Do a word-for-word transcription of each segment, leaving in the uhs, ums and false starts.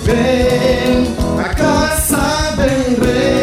ven a casa del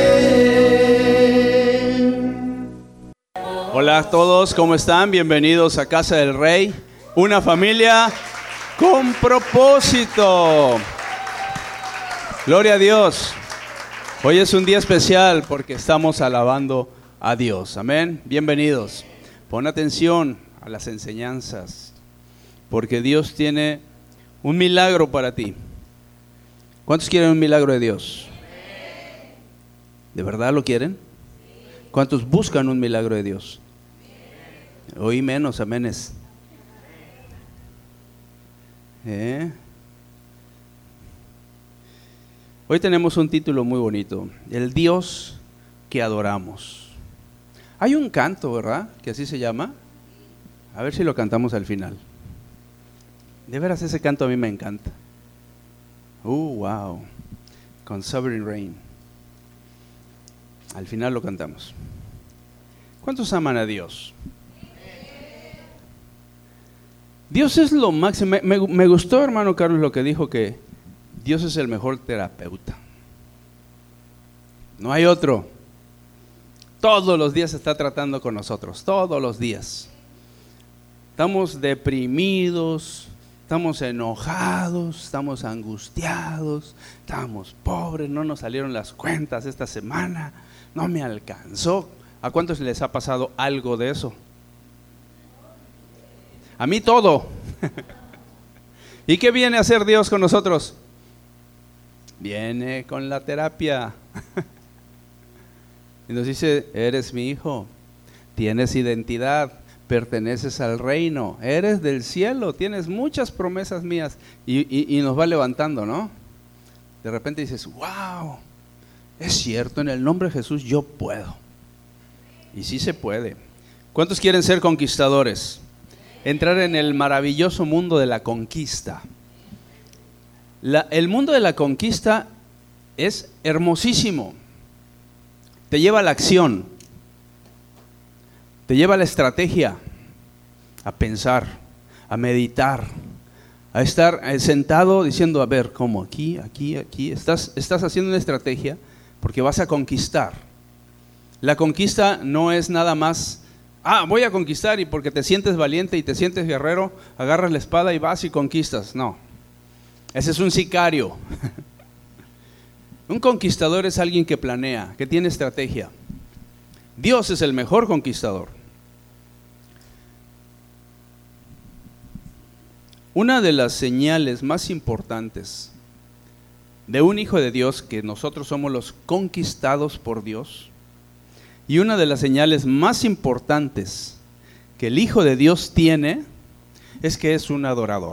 Rey. Hola a todos, ¿cómo están? Bienvenidos a Casa del Rey, una familia con propósito. Gloria a Dios. Hoy es un día especial porque estamos alabando a Dios. Amén. Bienvenidos. Pon atención a las enseñanzas, porque Dios tiene un milagro para ti. ¿Cuántos quieren un milagro de Dios? ¿De verdad lo quieren? ¿Cuántos buscan un milagro de Dios? Oí menos amenes. ¿Eh? Hoy tenemos un título muy bonito: El Dios que adoramos. Hay un canto, ¿verdad?, que así se llama. A ver si lo cantamos al final. De veras, ese canto a mí me encanta. Uh, wow. Con Sovereign Rain. Al final lo cantamos. ¿Cuántos aman a Dios? Dios es lo máximo. Me, me, me gustó, hermano Carlos, lo que dijo, que Dios es el mejor terapeuta. No hay otro. Todos los días está tratando con nosotros, todos los días. Estamos deprimidos, estamos enojados, estamos angustiados, estamos pobres, no nos salieron las cuentas esta semana, no me alcanzó. ¿A cuántos les ha pasado algo de eso? A mí todo. ¿Y qué viene a hacer Dios con nosotros? Viene con la terapia. Y nos dice: eres mi hijo, tienes identidad, perteneces al reino, eres del cielo, tienes muchas promesas mías. Y, y, y nos va levantando, ¿no? De repente dices: wow, es cierto, en el nombre de Jesús yo puedo. Y sí se puede. ¿Cuántos quieren ser conquistadores? Entrar en el maravilloso mundo de la conquista. La, el mundo de la conquista es hermosísimo. Te lleva a la acción, te lleva a la estrategia, a pensar, a meditar, a estar sentado diciendo: a ver, ¿cómo? Aquí, aquí, aquí. Estás, estás haciendo una estrategia porque vas a conquistar. La conquista no es nada más: ah, voy a conquistar, y porque te sientes valiente y te sientes guerrero, agarras la espada y vas y conquistas. No, ese es un sicario. Un conquistador es alguien que planea, que tiene estrategia. Dios es el mejor conquistador. Una de las señales más importantes de un hijo de Dios, que nosotros somos los conquistados por Dios, y una de las señales más importantes que el hijo de Dios tiene, es que es un adorador.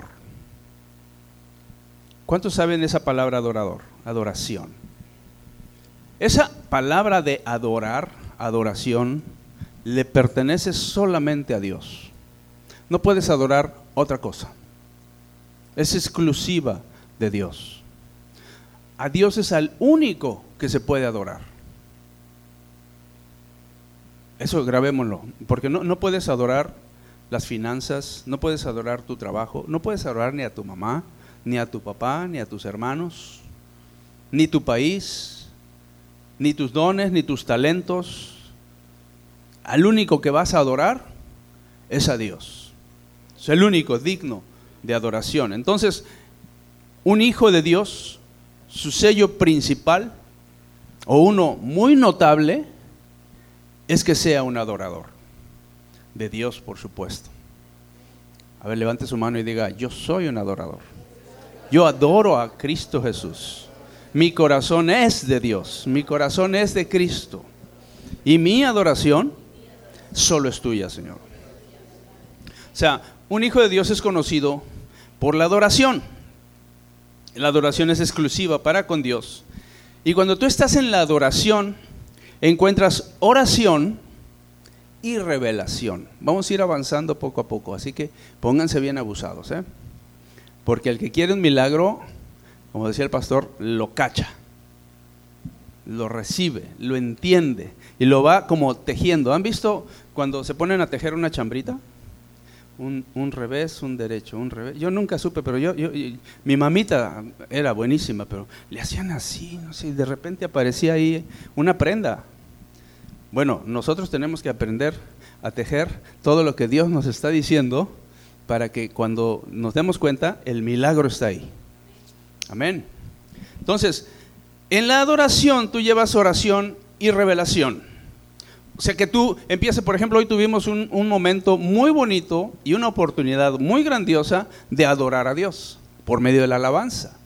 ¿Cuántos saben esa palabra adorador? Adoración. Esa palabra de adorar, adoración, le pertenece solamente a Dios. No puedes adorar otra cosa. Es exclusiva de Dios. A Dios es al único que se puede adorar. Eso grabémoslo, porque no, no puedes adorar las finanzas, no puedes adorar tu trabajo, no puedes adorar ni a tu mamá, ni a tu papá, ni a tus hermanos, ni tu país, ni tus dones, ni tus talentos. Al único que vas a adorar es a Dios. Es el único digno de adoración. Entonces, un hijo de Dios, su sello principal, o uno muy notable, es que sea un adorador de Dios, por supuesto. A ver, levante su mano y diga: yo soy un adorador. Yo adoro a Cristo Jesús. Mi corazón es de Dios, mi corazón es de Cristo, y mi adoración solo es tuya, Señor. O sea, un hijo de Dios es conocido por la adoración. La adoración es exclusiva para con Dios. Y cuando tú estás en la adoración, encuentras oración y revelación. Vamos a ir avanzando poco a poco, así que pónganse bien abusados, ¿eh? Porque el que quiere un milagro, como decía el pastor, lo cacha, lo recibe, lo entiende y lo va como tejiendo. ¿Han visto cuando se ponen a tejer una chambrita? Un, un revés, un derecho, un revés. Yo nunca supe, pero yo, yo, yo, mi mamita era buenísima, pero le hacían así, no sé, y de repente aparecía ahí una prenda. Bueno, nosotros tenemos que aprender a tejer todo lo que Dios nos está diciendo para que cuando nos demos cuenta, el milagro está ahí. Amén. Entonces, en la adoración tú llevas oración y revelación. O sea que tú empiezas, por ejemplo, hoy tuvimos un, un momento muy bonito y una oportunidad muy grandiosa de adorar a Dios por medio de la alabanza.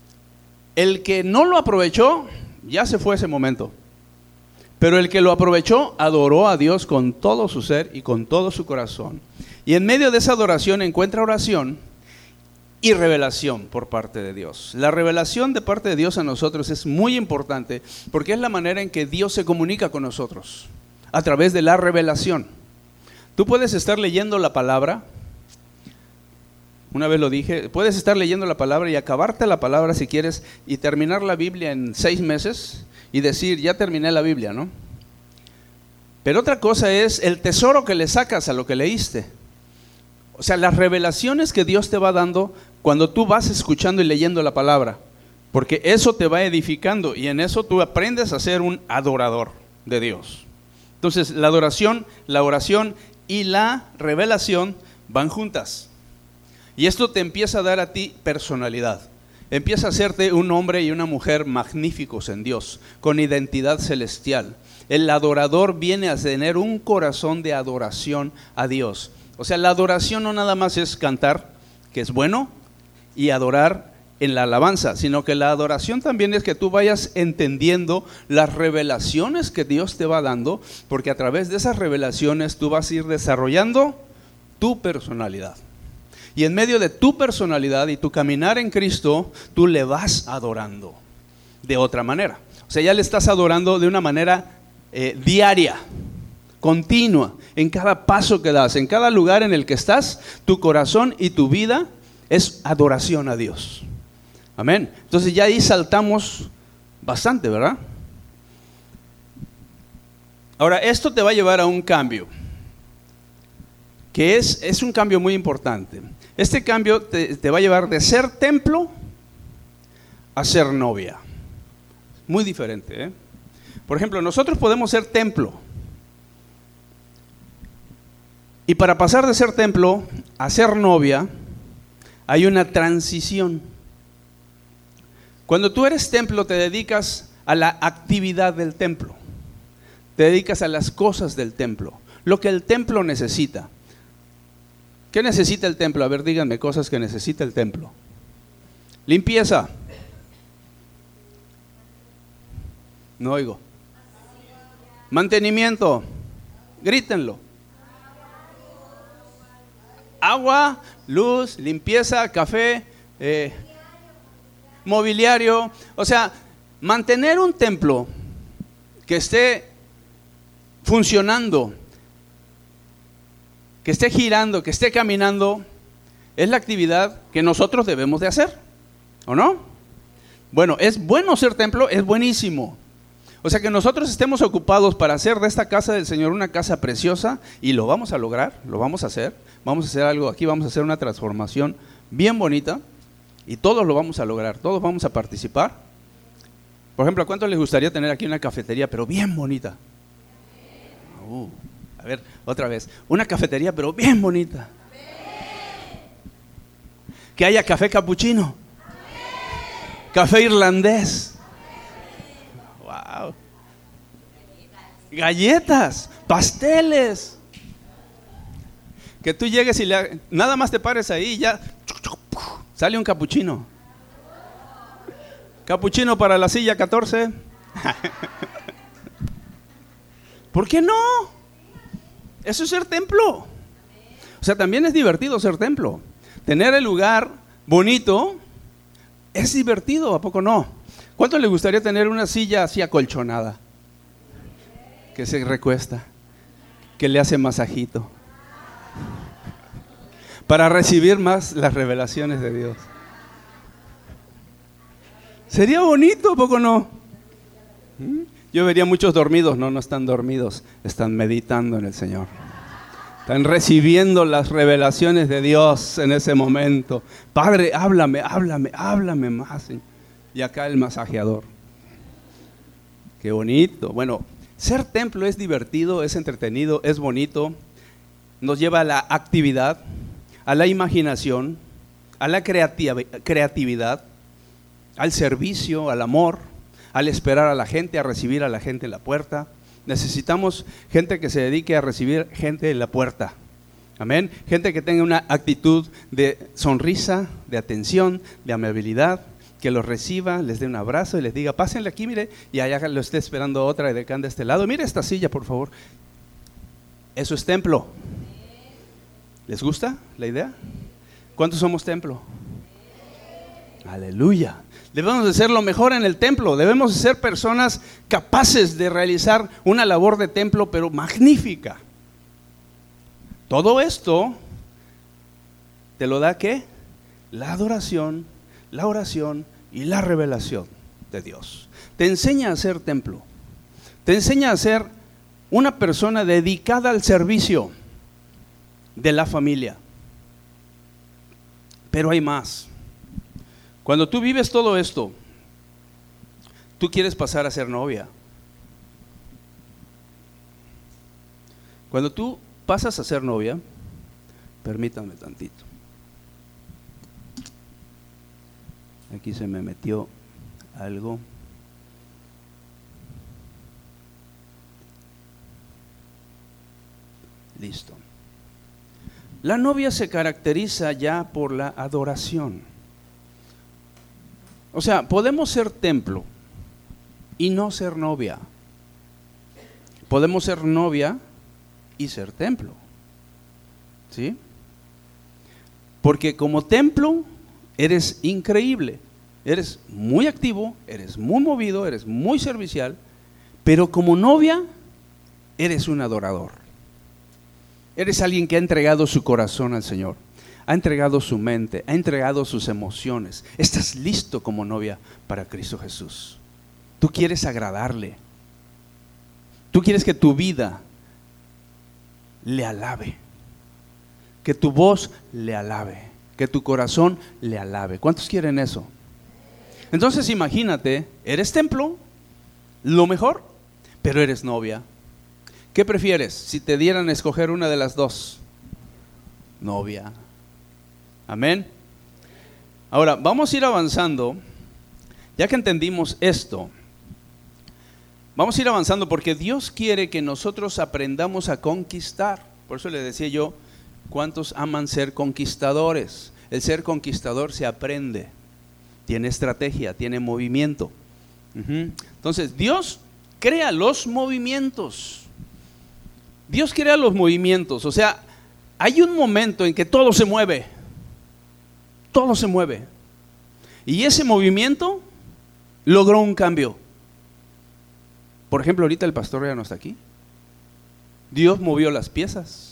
El que no lo aprovechó, ya se fue ese momento. Pero el que lo aprovechó, adoró a Dios con todo su ser y con todo su corazón. Y en medio de esa adoración encuentra oración y revelación por parte de Dios. La revelación de parte de Dios a nosotros es muy importante porque es la manera en que Dios se comunica con nosotros, a través de la revelación. Tú puedes estar leyendo la palabra, una vez lo dije, puedes estar leyendo la palabra y acabarte la palabra si quieres y terminar la Biblia en seis meses y decir, ya terminé la Biblia, ¿no? Pero otra cosa es el tesoro que le sacas a lo que leíste. O sea, las revelaciones que Dios te va dando cuando tú vas escuchando y leyendo la palabra, porque eso te va edificando y en eso tú aprendes a ser un adorador de Dios. Entonces, la adoración, la oración y la revelación van juntas. Y esto te empieza a dar a ti personalidad. Empieza a hacerte un hombre y una mujer magníficos en Dios, con identidad celestial. El adorador viene a tener un corazón de adoración a Dios. O sea, la adoración no nada más es cantar, que es bueno, y adorar en la alabanza, sino que la adoración también es que tú vayas entendiendo las revelaciones que Dios te va dando, porque a través de esas revelaciones tú vas a ir desarrollando tu personalidad. Y en medio de tu personalidad y tu caminar en Cristo, tú le vas adorando de otra manera. O sea, ya le estás adorando de una manera eh, diaria, continua, en cada paso que das, en cada lugar en el que estás, tu corazón y tu vida es adoración a Dios. Amén. Entonces ya ahí saltamos bastante, ¿verdad? Ahora, esto te va a llevar a un cambio, que es, es un cambio muy importante. Este cambio te, te va a llevar de ser templo a ser novia. Muy diferente, ¿eh? Por ejemplo, nosotros podemos ser templo. Y para pasar de ser templo a ser novia, hay una transición. Cuando tú eres templo, te dedicas a la actividad del templo. Te dedicas a las cosas del templo, lo que el templo necesita. ¿Qué necesita el templo? A ver, díganme cosas que necesita el templo. Limpieza. No oigo. Mantenimiento. Grítenlo. Agua, luz, limpieza, café, eh, mobiliario. O sea, mantener un templo que esté funcionando, que esté girando, que esté caminando, es la actividad que nosotros debemos de hacer, ¿o no? Bueno, es bueno ser templo, es buenísimo. O sea, que nosotros estemos ocupados para hacer de esta casa del Señor una casa preciosa, y lo vamos a lograr, lo vamos a hacer. Vamos a hacer algo aquí, vamos a hacer una transformación bien bonita, y todos lo vamos a lograr, todos vamos a participar. Por ejemplo, ¿a cuántos les gustaría tener aquí una cafetería, pero bien bonita? Uh, a ver, otra vez, una cafetería, pero bien bonita. Que haya café capuchino, café irlandés. Wow. Galletas, pasteles. Que tú llegues y le, nada más te pares ahí y ya sale un capuchino. Capuchino para la silla catorce. ¿Por qué no? Eso es ser templo. O sea, también es divertido ser templo. Tener el lugar bonito es divertido, ¿a poco no? ¿Cuánto le gustaría tener una silla así acolchonada? Que se recuesta, que le hace masajito, para recibir más las revelaciones de Dios. Sería bonito, ¿a poco no? Yo vería muchos dormidos. No, no están dormidos, están meditando en el Señor. Están recibiendo las revelaciones de Dios en ese momento. Padre, háblame, háblame, háblame más. Y acá el masajeador. Qué bonito. Bueno, ser templo es divertido, es entretenido, es bonito. Nos lleva a la actividad, a la imaginación, a la creatividad, al servicio, al amor, al esperar a la gente, a recibir a la gente en la puerta. Necesitamos gente que se dedique a recibir gente en la puerta. Amén. Gente que tenga una actitud de sonrisa, de atención, de amabilidad, que los reciba, les dé un abrazo y les diga, pásenle aquí, mire, y allá lo esté esperando otra de acá de este lado. Mire esta silla, por favor. Eso es templo. ¿Les gusta la idea? ¿Cuántos somos templo? Aleluya. Debemos de ser lo mejor en el templo. Debemos de ser personas capaces de realizar una labor de templo, pero magnífica. Todo esto te lo da ¿qué? La adoración, la oración y la revelación de Dios. Te enseña a ser templo. Te enseña a ser una persona dedicada al servicio de la familia. Pero hay más. Cuando tú vives todo esto, tú quieres pasar a ser novia. Cuando tú pasas a ser novia, permítanme tantito. Aquí se me metió algo. Listo. La novia se caracteriza ya por la adoración. O sea, podemos ser templo y no ser novia. Podemos ser novia y ser templo. ¿Sí? Porque como templo eres increíble, eres muy activo, eres muy movido, eres muy servicial, pero como novia eres un adorador. Eres alguien que ha entregado su corazón al Señor. Ha entregado su mente, ha entregado sus emociones. Estás listo como novia para Cristo Jesús. Tú quieres agradarle. Tú quieres que tu vida le alabe. Que tu voz le alabe. Que tu corazón le alabe. ¿Cuántos quieren eso? Entonces imagínate, eres templo, lo mejor, pero eres novia. ¿Qué prefieres si te dieran a escoger una de las dos? Novia. Amén. Ahora, vamos a ir avanzando. Ya que entendimos esto, vamos a ir avanzando porque Dios quiere que nosotros aprendamos a conquistar. Por eso le decía yo, ¿cuántos aman ser conquistadores? El ser conquistador se aprende. Tiene estrategia, tiene movimiento. Uh-huh. Entonces, Dios crea los movimientos. Dios crea los movimientos. O sea, hay un momento en que todo se mueve. Todo se mueve. Y ese movimiento logró un cambio. Por ejemplo, ahorita el pastor ya no está aquí. Dios movió las piezas.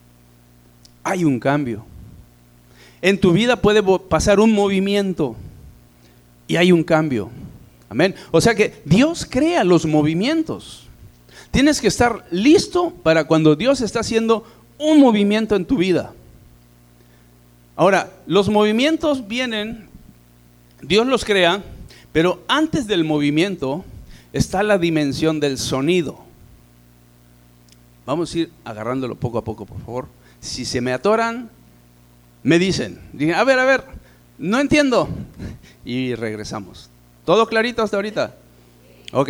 Hay un cambio. En tu vida puede pasar un movimiento y hay un cambio. Amén. O sea que Dios crea los movimientos. Tienes que estar listo para cuando Dios está haciendo un movimiento en tu vida. Ahora, los movimientos vienen, Dios los crea, pero antes del movimiento está la dimensión del sonido. Vamos a ir agarrándolo poco a poco, por favor. Si se me atoran, me dicen, a ver, a ver, no entiendo. Y regresamos. ¿Todo clarito hasta ahorita? Ok.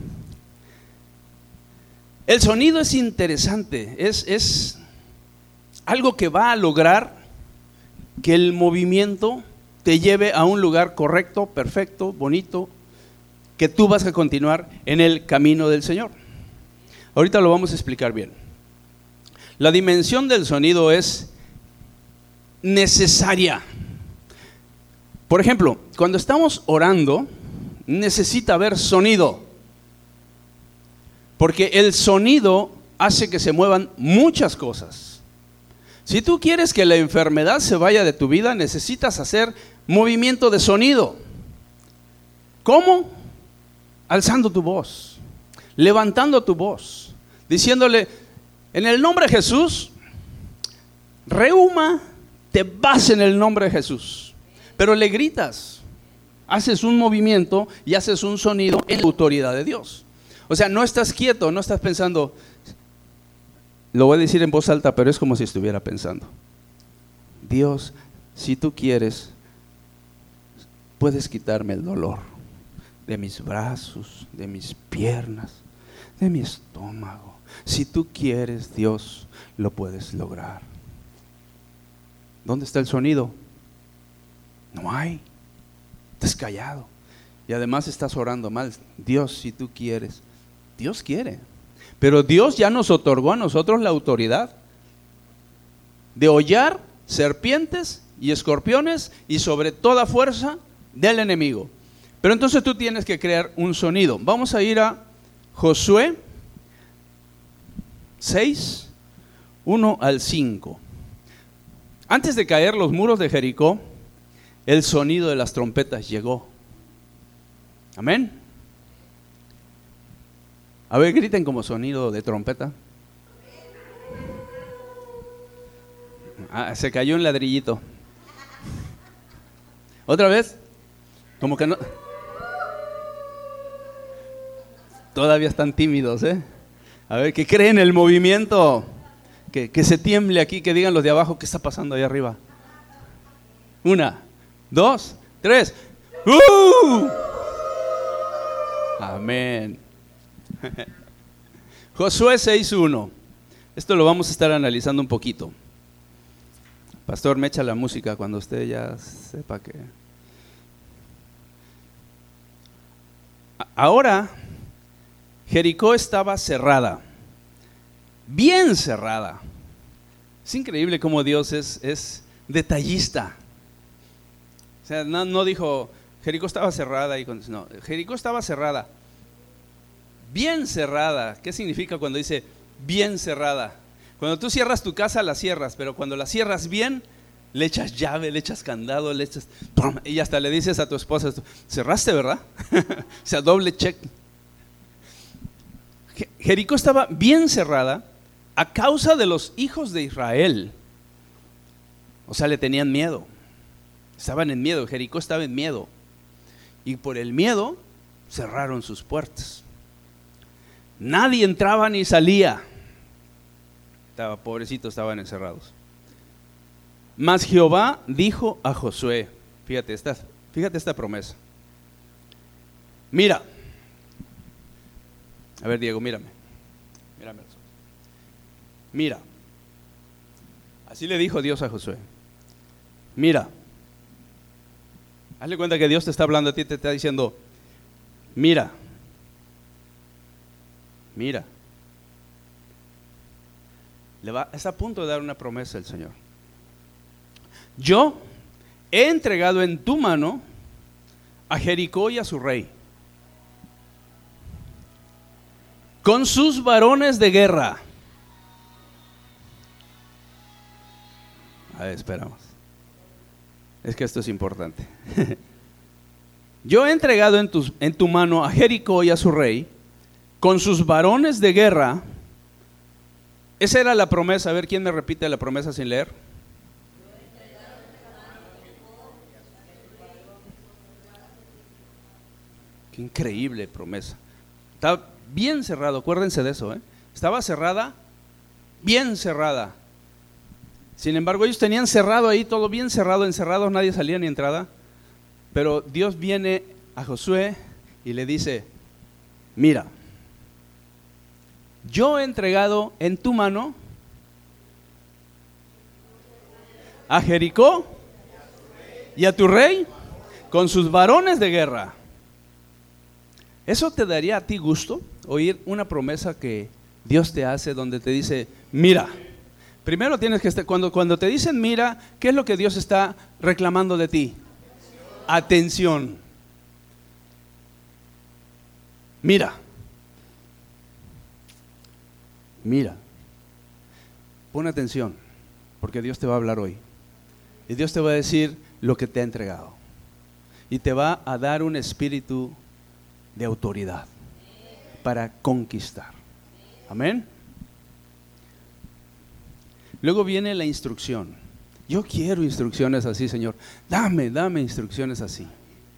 El sonido es interesante, es, es algo que va a lograr que el movimiento te lleve a un lugar correcto, perfecto, bonito, que tú vas a continuar en el camino del Señor. Ahorita lo vamos a explicar bien. La dimensión del sonido es necesaria. Por ejemplo, cuando estamos orando, necesita haber sonido. Porque el sonido hace que se muevan muchas cosas. Si tú quieres que la enfermedad se vaya de tu vida, necesitas hacer movimiento de sonido. ¿Cómo? Alzando tu voz, levantando tu voz, diciéndole, en el nombre de Jesús, Reuma, te vas en el nombre de Jesús. Pero le gritas, haces un movimiento y haces un sonido en la autoridad de Dios. O sea, no estás quieto, no estás pensando, lo voy a decir en voz alta, pero es como si estuviera pensando. Dios, si tú quieres, puedes quitarme el dolor de mis brazos, de mis piernas, de mi estómago. Si tú quieres, Dios, lo puedes lograr. ¿Dónde está el sonido? No hay. Estás callado. Y además estás orando mal. Dios, si tú quieres. Dios quiere. Pero Dios ya nos otorgó a nosotros la autoridad de hollar serpientes y escorpiones y sobre toda fuerza del enemigo. Pero entonces tú tienes que crear un sonido. Vamos a ir a Josué seis, uno al cinco. Antes de caer los muros de Jericó, el sonido de las trompetas llegó. Amén. A ver, griten como sonido de trompeta. Ah, se cayó un ladrillito. ¿Otra vez? Como que no. Todavía están tímidos, ¿eh? A ver, que creen el movimiento. Que, que se tiemble aquí, que digan los de abajo qué está pasando ahí arriba. Una, dos, tres. ¡Uh! Amén. Josué seis uno. Esto lo vamos a estar analizando un poquito. Pastor, me echa la música cuando usted ya sepa que... Ahora, Jericó estaba cerrada, bien cerrada. Es increíble cómo Dios es, es detallista. O sea, no, no dijo, Jericó estaba cerrada, y no, Jericó estaba cerrada, bien cerrada. ¿Qué significa cuando dice bien cerrada? Cuando tú cierras tu casa, la cierras, pero cuando la cierras bien, le echas llave, le echas candado, le echas... Y hasta le dices a tu esposa, cerraste, ¿verdad? O sea, doble check. Jericó estaba bien cerrada a causa de los hijos de Israel. O sea, le tenían miedo. Estaban en miedo, Jericó estaba en miedo. Y por el miedo, cerraron sus puertas. Nadie entraba ni salía. Estaba, pobrecitos, estaban encerrados. Mas Jehová dijo a Josué, fíjate esta, fíjate esta promesa. Mira, a ver Diego, mírame, mírame. Mira, así le dijo Dios a Josué. Mira, hazle cuenta que Dios te está hablando a ti, te está diciendo, mira, mira. Le va, está a punto de dar una promesa el Señor. Yo he entregado en tu mano a Jericó y a su rey, con sus varones de guerra. A ver, esperamos. Es que esto es importante. Yo he entregado en tu, en tu mano a Jericó y a su rey, con sus varones de guerra. Esa era la promesa. A ver, ¿quién me repite la promesa sin leer? Qué increíble promesa. Estaba bien cerrado, acuérdense de eso, ¿eh? Estaba cerrada, bien cerrada. Sin embargo, ellos tenían cerrado ahí, todo bien cerrado, encerrados, nadie salía ni entrada. Pero Dios viene a Josué y le dice, mira, yo he entregado en tu mano a Jericó y a tu rey con sus varones de guerra. ¿Eso te daría a ti gusto? Oír una promesa que Dios te hace donde te dice, mira. Primero tienes que estar, cuando, cuando te dicen mira, ¿qué es lo que Dios está reclamando de ti? Atención. Mira. Mira. Pon atención, porque Dios te va a hablar hoy. Y Dios te va a decir lo que te ha entregado. Y te va a dar un espíritu de autoridad para conquistar. Amén. Luego viene la instrucción. Yo quiero instrucciones así, Señor. Dame, dame instrucciones así.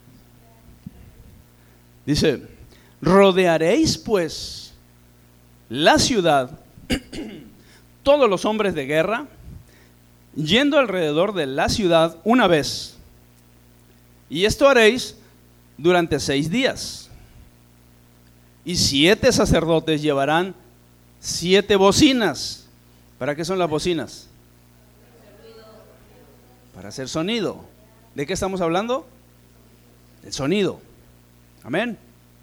Dice, rodearéis pues la ciudad, todos los hombres de guerra, yendo alrededor de la ciudad una vez. Y esto haréis durante seis días. Y siete sacerdotes llevarán siete bocinas. ¿Para qué son las bocinas? Para hacer sonido. ¿De qué estamos hablando? Del sonido. Amén.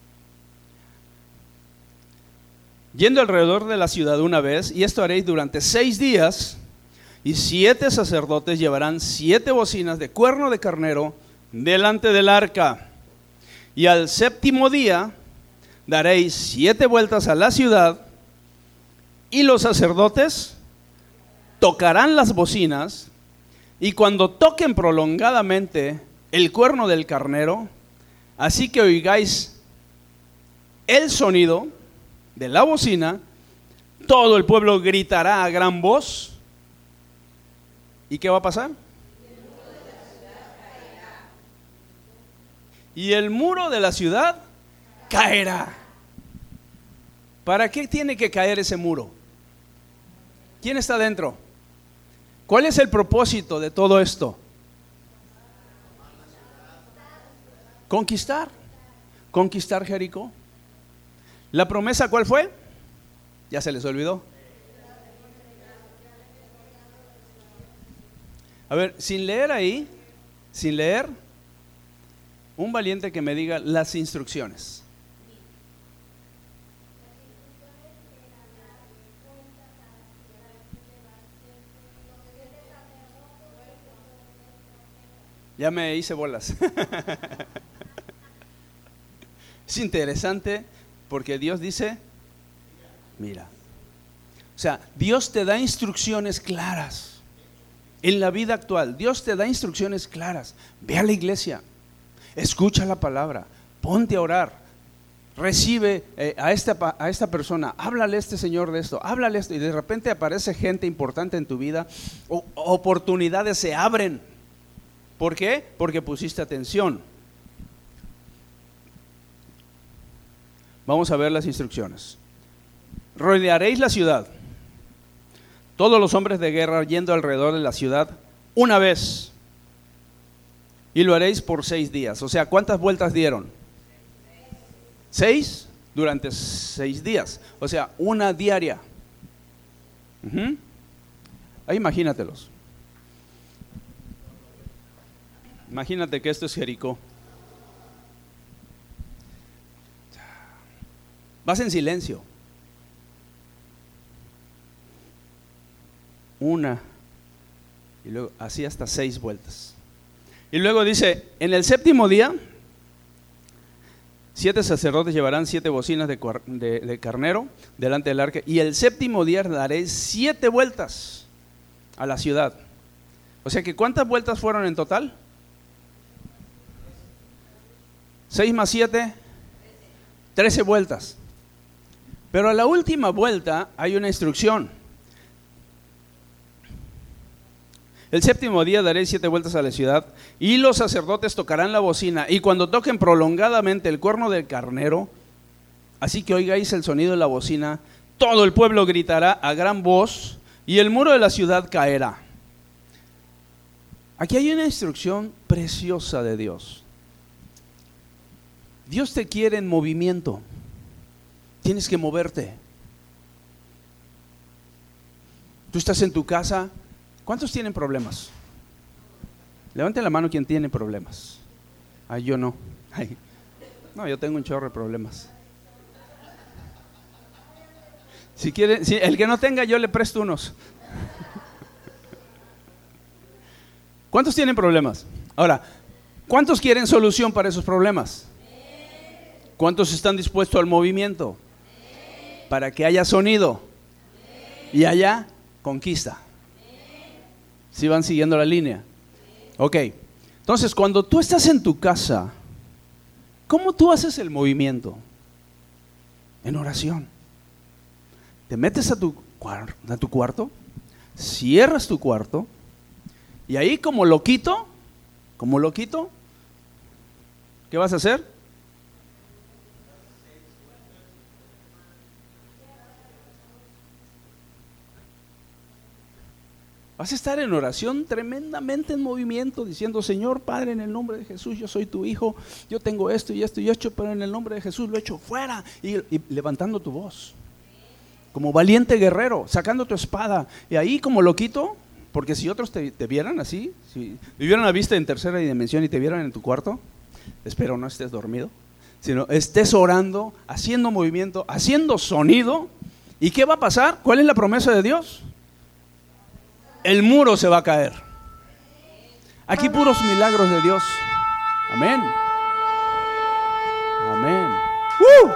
Yendo alrededor de la ciudad una vez, y esto haréis durante seis días, y siete sacerdotes llevarán siete bocinas de cuerno de carnero delante del arca. Y al séptimo día daréis siete vueltas a la ciudad, y los sacerdotes tocarán las bocinas, y cuando toquen prolongadamente el cuerno del carnero, así que oigáis el sonido de la bocina, todo el pueblo gritará a gran voz. ¿Y qué va a pasar? Y el muro de la ciudad caerá. ¿Para qué tiene que caer ese muro? ¿Quién está dentro? ¿Cuál es el propósito de todo esto? Conquistar. Conquistar Jericó. ¿La promesa cuál fue? ¿Ya se les olvidó? A ver, sin leer ahí, sin leer, un valiente que me diga las instrucciones. Ya me hice bolas. Es interesante porque Dios dice, mira, o sea, Dios te da instrucciones claras en la vida actual. Dios te da instrucciones claras. Ve a la iglesia, escucha la palabra, ponte a orar, recibe eh, a, esta, a esta persona, háblale a este señor de esto, háblale esto, y de repente aparece gente importante en tu vida, o, oportunidades se abren. ¿Por qué? Porque pusiste atención. Vamos a ver las instrucciones. Rodearéis la ciudad, todos los hombres de guerra yendo alrededor de la ciudad una vez, y lo haréis por seis días. O sea, ¿cuántas vueltas dieron? Seis durante seis días. O sea, una diaria. Uh-huh. Ahí imagínatelos. Imagínate que esto es Jericó. Vas en silencio. Una. Y luego así hasta seis vueltas. Y luego dice, en el séptimo día, siete sacerdotes llevarán siete bocinas de, de, de carnero delante del arca. Y el séptimo día daréis siete vueltas a la ciudad. O sea que ¿cuántas vueltas fueron en total? Seis más siete, trece vueltas. Pero a la última vuelta hay una instrucción. El séptimo día daréis siete vueltas a la ciudad, y los sacerdotes tocarán la bocina, y cuando toquen prolongadamente el cuerno del carnero, así que oigáis el sonido de la bocina, todo el pueblo gritará a gran voz, y el muro de la ciudad caerá. Aquí hay una instrucción preciosa de Dios. Dios te quiere en movimiento. Tienes que moverte. Tú estás en tu casa. ¿Cuántos tienen problemas? Levanten la mano quien tiene problemas. Ay, yo no. Ay, no, yo tengo un chorro de problemas. Si quiere, si el que no tenga, yo le presto unos. ¿Cuántos tienen problemas? Ahora, ¿cuántos quieren solución para esos problemas? ¿Cuántos están dispuestos al movimiento? Para que haya sonido y haya conquista. ¿Sí van siguiendo la línea? Ok, entonces cuando tú estás en tu casa, ¿cómo tú haces el movimiento? En oración. Te metes a tu, a tu cuarto, cierras tu cuarto y ahí como loquito, como loquito, ¿qué vas a hacer? Vas a estar en oración tremendamente en movimiento, diciendo: Señor Padre, en el nombre de Jesús, yo soy tu hijo, yo tengo esto y esto y esto, pero en el nombre de Jesús lo echo fuera. Y, y levantando tu voz, como valiente guerrero, sacando tu espada. Y ahí como loquito, porque si otros te, te vieran así, si vivieran la vista en tercera dimensión y te vieran en tu cuarto, espero no estés dormido, sino estés orando, haciendo movimiento, haciendo sonido. ¿Y qué va a pasar? ¿Cuál es la promesa de Dios? El muro se va a caer. Aquí puros milagros de Dios. Amén. Amén. ¡Uh!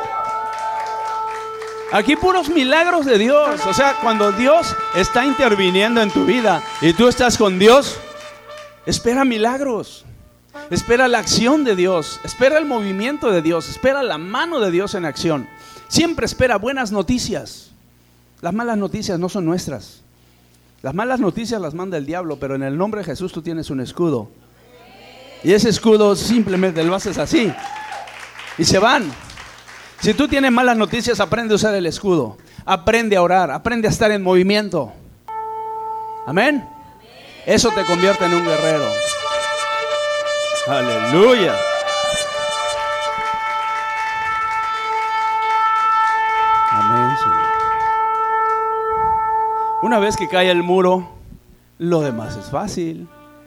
Aquí puros milagros de Dios. O sea, cuando Dios está interviniendo en tu vida y tú estás con Dios, espera milagros. Espera la acción de Dios. Espera el movimiento de Dios. Espera la mano de Dios en acción. Siempre espera buenas noticias. Las malas noticias no son nuestras. Las malas noticias las manda el diablo, pero en el nombre de Jesús tú tienes un escudo. Y ese escudo simplemente lo haces así y se van. Si tú tienes malas noticias, aprende a usar el escudo. Aprende a orar, aprende a estar en movimiento. Amén. Eso te convierte en un guerrero. Aleluya. Amén, Señor. Una vez que cae el muro, lo demás es fácil.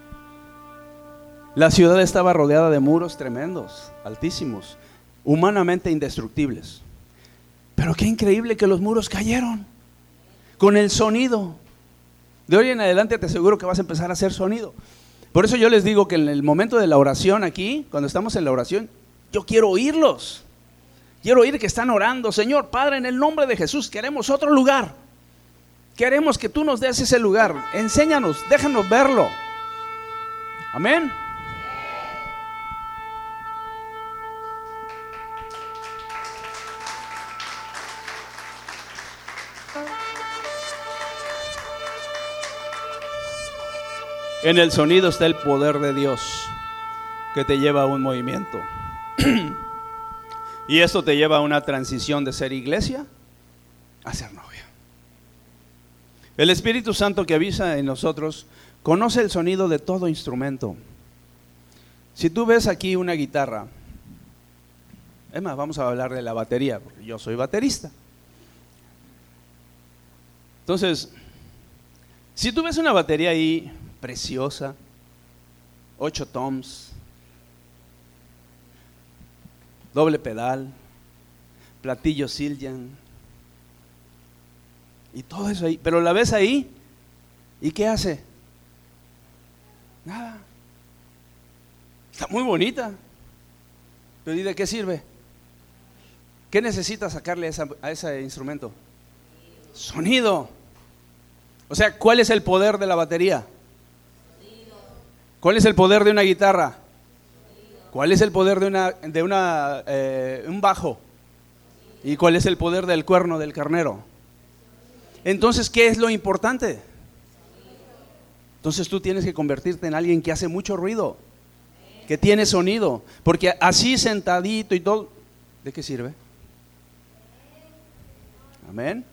La ciudad estaba rodeada de muros tremendos, altísimos, humanamente indestructibles. Pero qué increíble que los muros cayeron con el sonido. De hoy en adelante te aseguro que vas a empezar a hacer sonido. Por eso yo les digo que en el momento de la oración aquí, cuando estamos en la oración, yo quiero oírlos. Quiero oír que están orando: Señor Padre, en el nombre de Jesús queremos otro lugar. Queremos que tú nos des ese lugar. Enséñanos, déjanos verlo. Amén. En el sonido está el poder de Dios que te lleva a un movimiento. Y esto te lleva a una transición de ser iglesia a ser novia. El Espíritu Santo que habita en nosotros conoce el sonido de todo instrumento. Si tú ves aquí una guitarra, es más, vamos a hablar de la batería, porque yo soy baterista. Entonces, si tú ves una batería ahí preciosa, ocho toms, doble pedal, platillo Zildjian, y todo eso ahí, pero la ves ahí, ¿y qué hace? Nada. Está muy bonita, pero ¿y de qué sirve? ¿Qué necesitas sacarle a, esa, a ese instrumento? Sonido. O sea, ¿cuál es el poder de la batería? ¿Cuál es el poder de una guitarra? ¿Cuál es el poder de una, de una eh, un bajo? ¿Y cuál es el poder del cuerno del carnero? Entonces, ¿qué es lo importante? Entonces tú tienes que convertirte en alguien que hace mucho ruido, que tiene sonido, porque así sentadito y todo, ¿de qué sirve? Amén.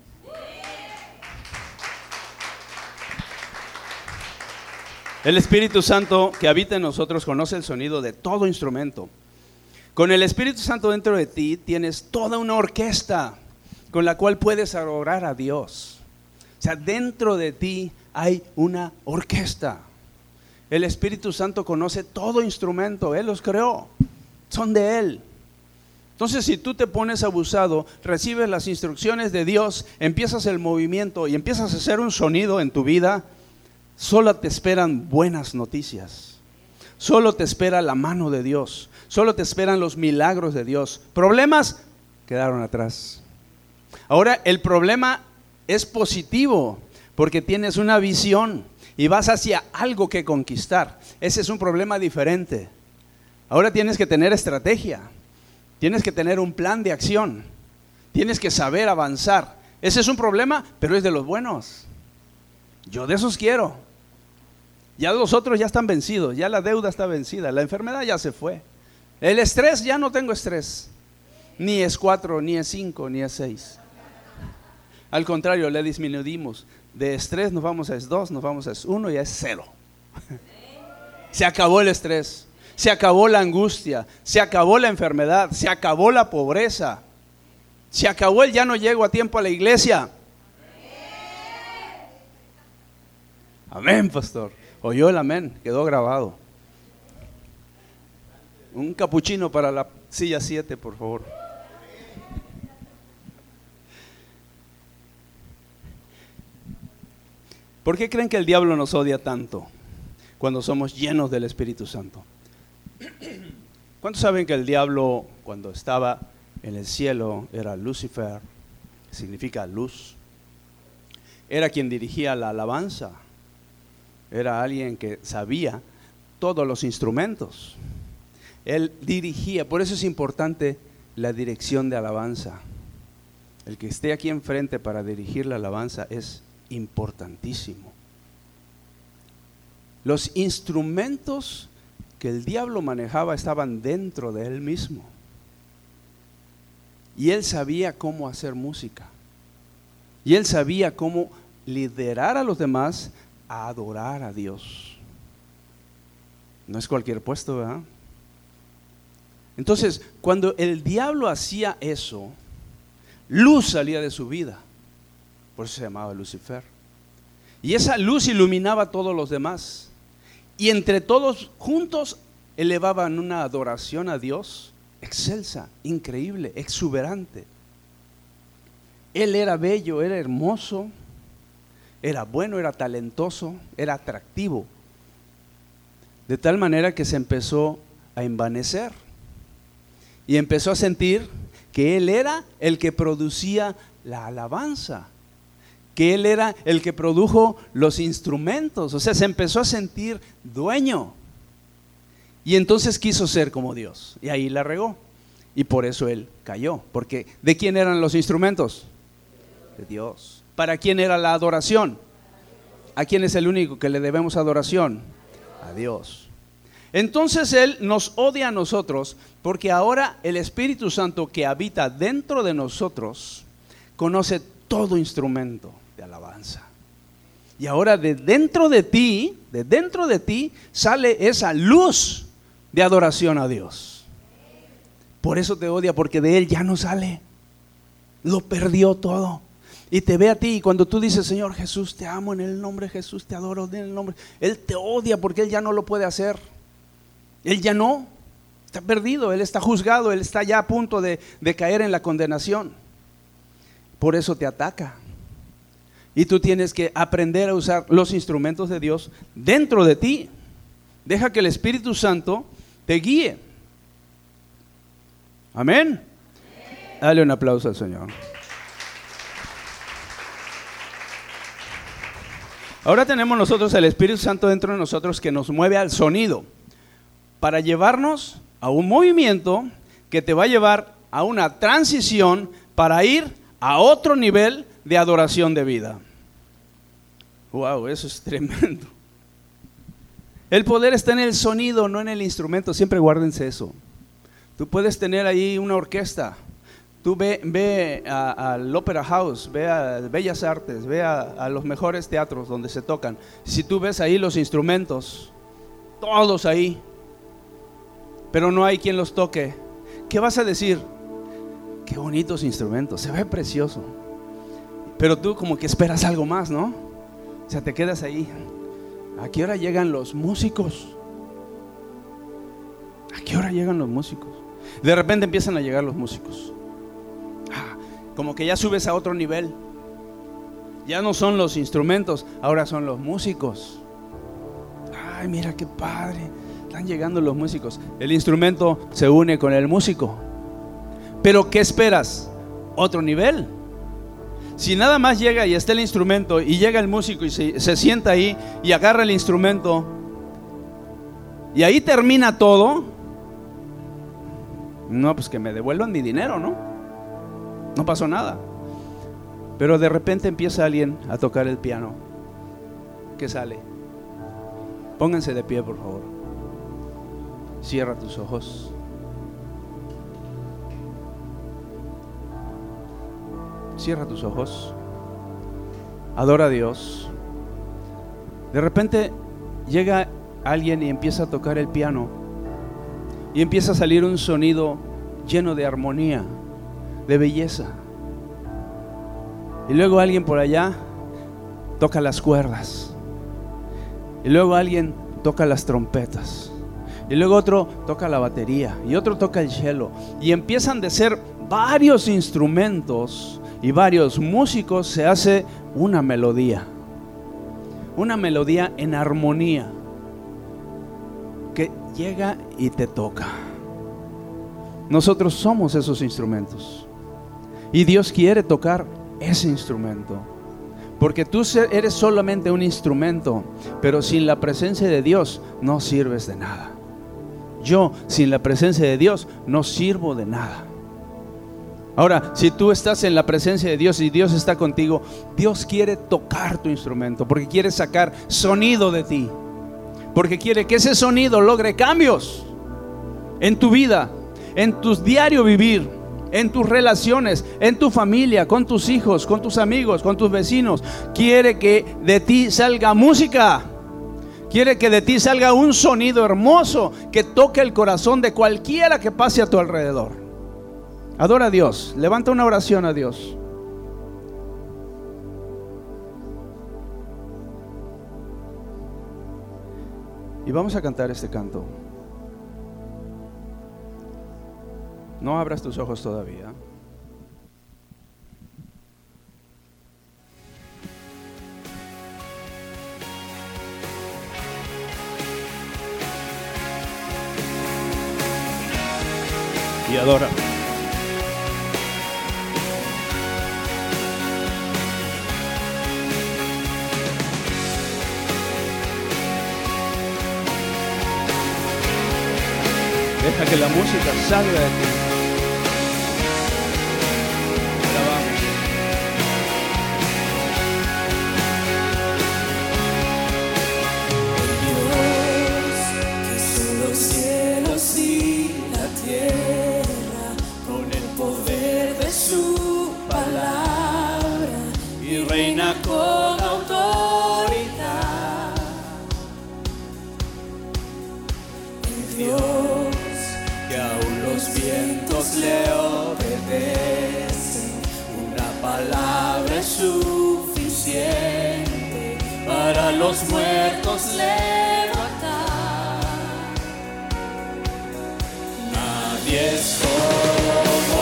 El Espíritu Santo que habita en nosotros conoce el sonido de todo instrumento. Con el Espíritu Santo dentro de ti tienes toda una orquesta con la cual puedes adorar a Dios. O sea, dentro de ti hay una orquesta. El Espíritu Santo conoce todo instrumento, Él los creó, son de Él. Entonces, si tú te pones abusado, recibes las instrucciones de Dios, empiezas el movimiento y empiezas a hacer un sonido en tu vida, solo te esperan buenas noticias. Solo te espera la mano de Dios. Solo te esperan los milagros de Dios. Problemas quedaron atrás. Ahora el problema es positivo porque tienes una visión y vas hacia algo que conquistar. Ese es un problema diferente. Ahora tienes que tener estrategia. Tienes que tener un plan de acción. Tienes que saber avanzar. Ese es un problema, pero es de los buenos. Yo de esos quiero. Ya los otros ya están vencidos, ya la deuda está vencida, la enfermedad ya se fue. El estrés, ya no tengo estrés. Ni es cuatro, ni es cinco, ni es seis. Al contrario, le disminuimos. De estrés nos vamos a es dos, nos vamos a es uno y a es cero. Se acabó el estrés, se acabó la angustia, se acabó la enfermedad, se acabó la pobreza, se acabó el ya no llego a tiempo a la iglesia. Amén, pastor. Oyó el amén, quedó grabado. Un capuchino para la silla siete, por favor. ¿Por qué creen que el diablo nos odia tanto cuando somos llenos del Espíritu Santo? ¿Cuántos saben que el diablo, cuando estaba en el cielo, era Lucifer, que significa luz? Era quien dirigía la alabanza. Era alguien que sabía todos los instrumentos. Él dirigía, por eso es importante la dirección de alabanza. El que esté aquí enfrente para dirigir la alabanza es importantísimo. Los instrumentos que el diablo manejaba estaban dentro de él mismo. Y él sabía cómo hacer música. Y él sabía cómo liderar a los demás a adorar a Dios. No es cualquier puesto, ¿verdad? Entonces, cuando el diablo hacía eso, luz salía de su vida. Por eso se llamaba Lucifer. Y esa luz iluminaba a todos los demás. Y entre todos juntos elevaban una adoración a Dios excelsa, increíble, exuberante. Él era bello, era hermoso, era bueno, era talentoso, era atractivo. De tal manera que se empezó a envanecer. Y empezó a sentir que él era el que producía la alabanza, que él era el que produjo los instrumentos. O sea, se empezó a sentir dueño. Y entonces quiso ser como Dios. Y ahí la regó. Y por eso él cayó. Porque ¿de quién eran los instrumentos? De Dios. ¿Para quién era la adoración? ¿A quién es el único que le debemos adoración? A Dios. Entonces Él nos odia a nosotros porque ahora el Espíritu Santo que habita dentro de nosotros conoce todo instrumento de alabanza. Y ahora de dentro de ti, de dentro de ti sale esa luz de adoración a Dios. Por eso te odia, porque de Él ya no sale. Lo perdió todo. Y te ve a ti y cuando tú dices, Señor Jesús, te amo en el nombre de Jesús, te adoro en el nombre. Él te odia porque Él ya no lo puede hacer. Él ya no, está perdido, Él está juzgado, Él está ya a punto de, de caer en la condenación. Por eso te ataca. Y tú tienes que aprender a usar los instrumentos de Dios dentro de ti. Deja que el Espíritu Santo te guíe. Amén. Dale un aplauso al Señor. Ahora tenemos nosotros el Espíritu Santo dentro de nosotros que nos mueve al sonido para llevarnos a un movimiento que te va a llevar a una transición para ir a otro nivel de adoración de vida. Wow, eso es tremendo. El poder está en el sonido, no en el instrumento. Siempre guárdense eso. Tú puedes tener ahí una orquesta. Tú ve, ve al Opera House, ve a Bellas Artes, ve a, a los mejores teatros donde se tocan. Si tú ves ahí los instrumentos, todos ahí, pero no hay quien los toque, ¿qué vas a decir? Qué bonitos instrumentos, se ve precioso. Pero tú como que esperas algo más, ¿no? O sea, te quedas ahí. ¿A qué hora llegan los músicos? ¿A qué hora llegan los músicos? De repente empiezan a llegar los músicos. Ah, como que ya subes a otro nivel. Ya no son los instrumentos, ahora son los músicos. Ay, mira qué padre. Están llegando los músicos. El instrumento se une con el músico. Pero ¿qué esperas? Otro nivel. Si nada más llega y está el instrumento y llega el músico y se, se sienta ahí y agarra el instrumento y ahí termina todo, no, pues que me devuelvan mi dinero, ¿no? No pasó nada. Pero de repente empieza alguien a tocar el piano ¿qué sale? Pónganse de pie, por favor. Cierra tus ojos. Cierra tus ojos. Adora a Dios. De repente llega alguien y empieza a tocar el piano y empieza a salir un sonido lleno de armonía, de belleza. Y luego alguien por allá toca las cuerdas. Y luego alguien toca las trompetas. Y luego otro toca la batería. Y otro toca el cello. Y empiezan de ser varios instrumentos y varios músicos. Se hace una melodía. Una melodía en armonía que llega y te toca. Nosotros somos esos instrumentos. Y Dios quiere tocar ese instrumento. Porque tú eres solamente un instrumento, pero sin la presencia de Dios no sirves de nada. Yo sin la presencia de Dios no sirvo de nada. Ahora, si tú estás en la presencia de Dios y Dios está contigo, Dios quiere tocar tu instrumento, porque quiere sacar sonido de ti, porque quiere que ese sonido logre cambios en tu vida, en tu diario vivir, en tus relaciones, en tu familia, con tus hijos, con tus amigos, con tus vecinos. Quiere que de ti salga música. Quiere que de ti salga un sonido hermoso que toque el corazón de cualquiera que pase a tu alrededor. Adora a Dios. Levanta una oración a Dios. Y vamos a cantar este canto. No abras tus ojos todavía. Y adora. Deja que la música salga de ti. Reina con autoridad. El Dios que aún los vientos le obedecen. Una palabra es suficiente para los muertos levantar. Nadie es como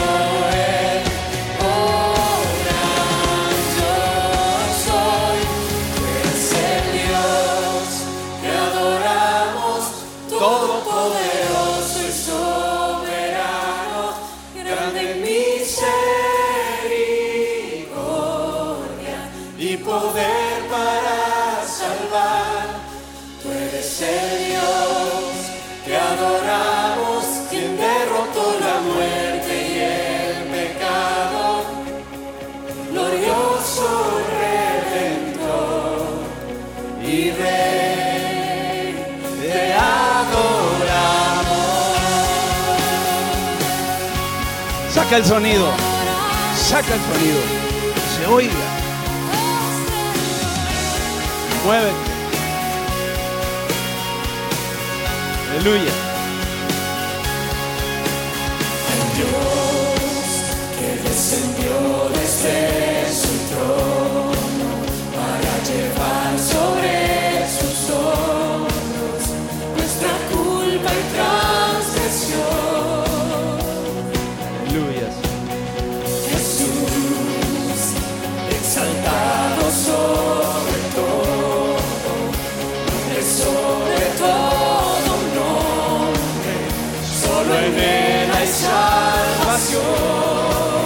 todopoderoso y soberano, grande en misericordia y poder para salvar. Tú eres el Dios que adoramos, quien derrotó la muerte y el pecado, glorioso Redentor y Rey. Te adoramos. Saca el sonido. Saca el sonido. Se oiga. Muévete. Aleluya. El Dios que descendió desde su trono para llevar sobre sus hombros nuestra culpa y transgresión. Aleluya. Jesús, exaltado sobre todo, nombre sobre todo nombre, solo en Él hay salvación.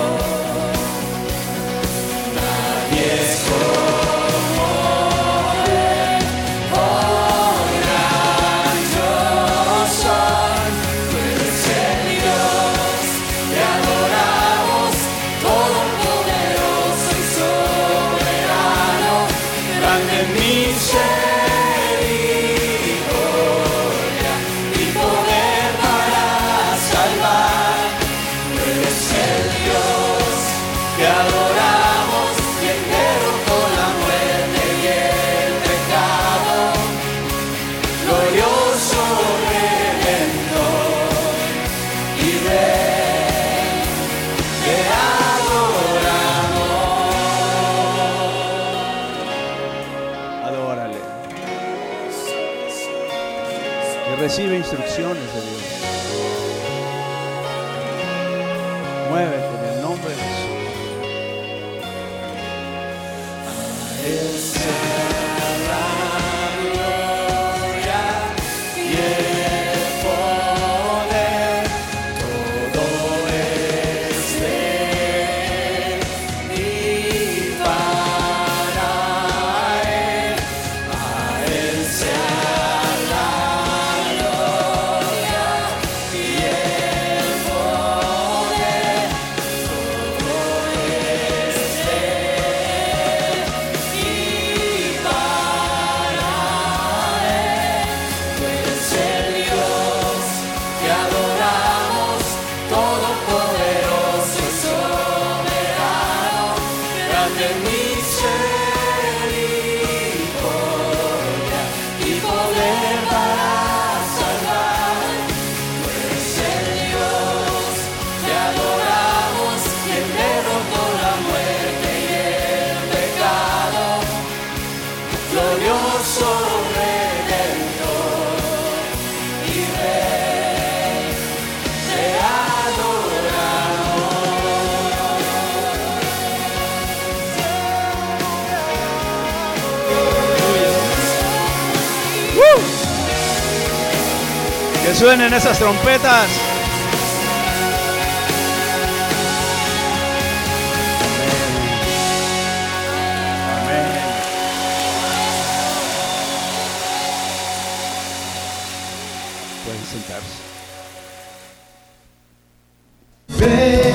Nadie es como Él, oh gran yo soy. Tú eres el Dios que adoramos, todopoderoso y soberano, grande en misericordia Recibe instrucciones de Dios. Muévete en el nombre de Jesús. Él sea la gloria y el poder, todo es de Él y para Él. A Él sea la gloria y el poder, todo es de Él y para Él. Tú eres el Dios que adoramos, todopoderoso y soberano, grande en misericordia y poder para salvar. Tú eres el Dios que adoramos, quien derrotó la muerte y el pecado, glorioso Redentor y Rey, te adoramos. Que suenen esas trompetas. Amén. Amén. Pueden sentarse. Ven.